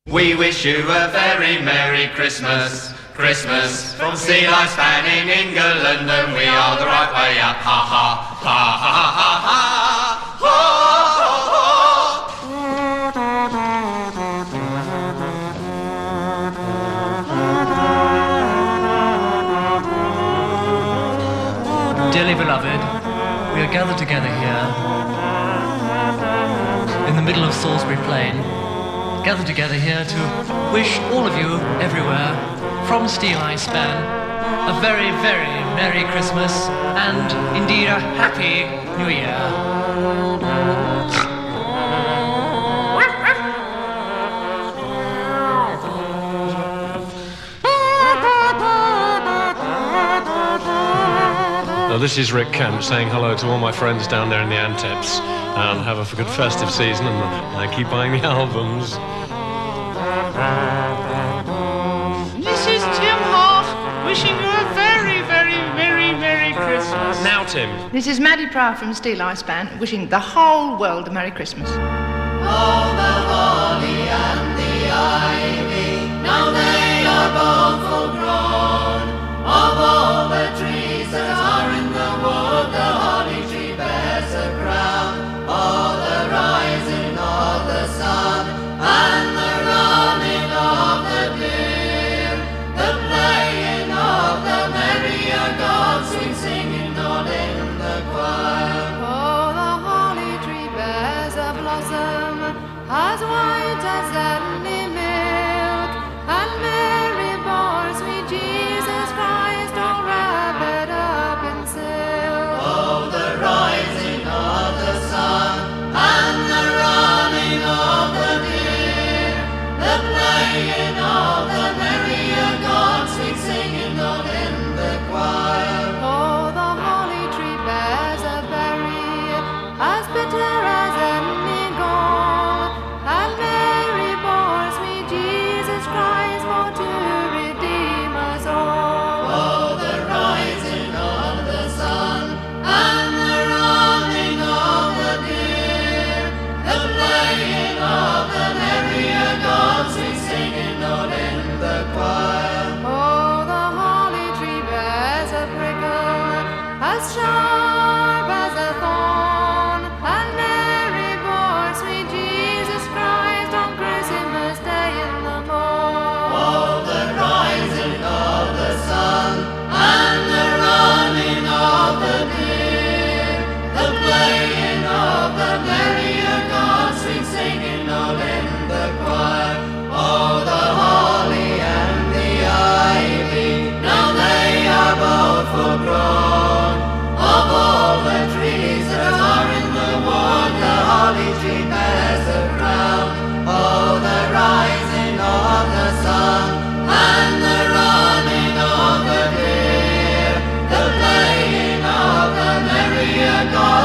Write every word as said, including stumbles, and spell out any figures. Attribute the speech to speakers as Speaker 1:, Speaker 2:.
Speaker 1: We wish you a very Merry Christmas, Christmas from Sea Life Span in England, and we are the right way up. Ha ha, ha ha ha ha ha, ha
Speaker 2: ha. Dearly beloved, we are gathered together here in the middle of Salisbury Plain. Gathered together here to wish all of you everywhere from Steel Eye Span a very, very Merry Christmas and indeed a Happy New Year.
Speaker 3: Well, this is Rick Kemp saying hello to all my friends down there in the Antips, and have a good festive season, and, and keep buying the albums.
Speaker 4: This is Tim Hart, wishing you a very, very, very Merry Christmas.
Speaker 3: Now, Tim.
Speaker 5: This is Maddie Prower from Steel Eye Span, wishing the whole world a Merry Christmas.
Speaker 6: Oh, the holly and the ivy, now they are both full grown. Of all the trees that are in the wood, the holly tree bears a crown. Oh, the rising of the sun and the running of the deer, the playing of the merrier gods, sweet singing all in the choir.
Speaker 7: Oh, the holly tree bears a blossom as white as any milk, and Mary bore sweet Jesus Christ, all wrapped up in silk.
Speaker 6: Oh, the rising of the sun and the running of the deer, the playing of the merrier gods, sweet singing all in the choir.
Speaker 7: Oh, the holly tree bears a berry as bitter as any gall, and Mary bore sweet Jesus Christ for to redeem us all.
Speaker 6: Oh, the rising of the sun and the running of the deer, the playing of the merrier gods, sweet singing all in the choir.
Speaker 7: Oh, the holly tree bears a prickle as sharp as a thorn, and Mary bore sweet Jesus Christ on Christmas Day in the morn.
Speaker 6: Oh, the rising of the sun and the running of the deer, the playing of the merrier gods, sweet singing all in the choir. Oh, the holly and the ivy, now they are both full grown. Of all the trees that are in the wood, the holly tree bears a crown. Oh, the rising of the sun and the running of the deer, the playing of the merrier gods,